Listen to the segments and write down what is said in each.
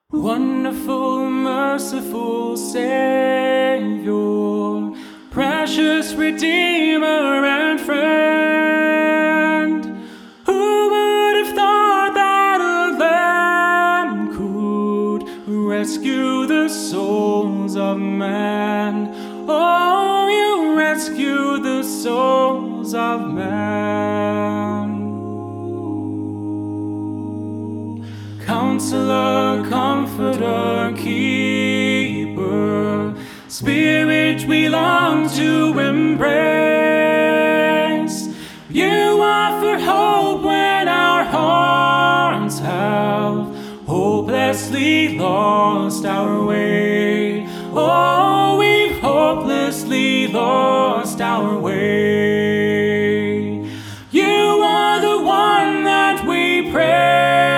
Wonderful, merciful Savior, precious Redeemer and friend, who would have thought that a lamb could rescue the souls of man? Oh, you rescue the souls of man. Counselor, Comforter, Keeper, Spirit we long to embrace. You offer hope when our hearts have hopelessly lost our way. Oh, we've hopelessly lost our way. You are the one that we praise.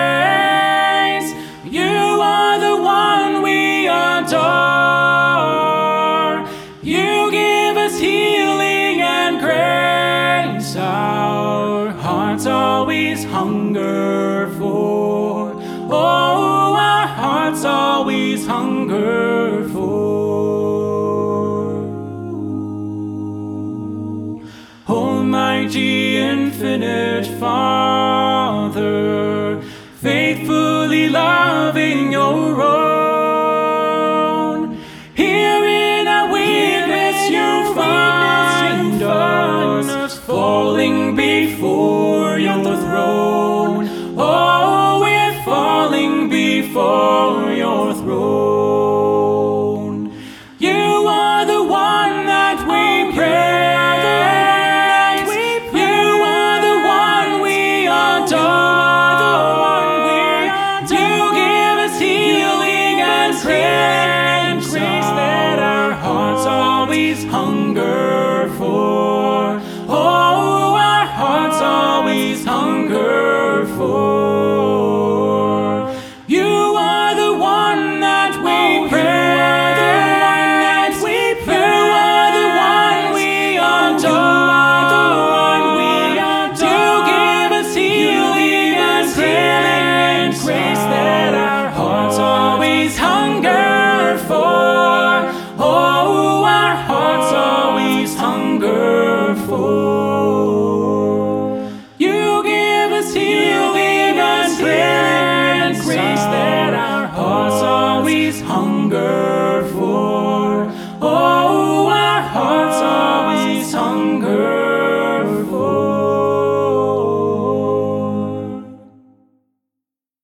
You give us healing and grace, our hearts always hunger for. Oh, our hearts always hunger for. Almighty, infinite Father, faithfully loving your own. Falling before your throne. Oh, we're falling before your throne. You are the one that we praise. You are the one we adore. You give us healing and grace.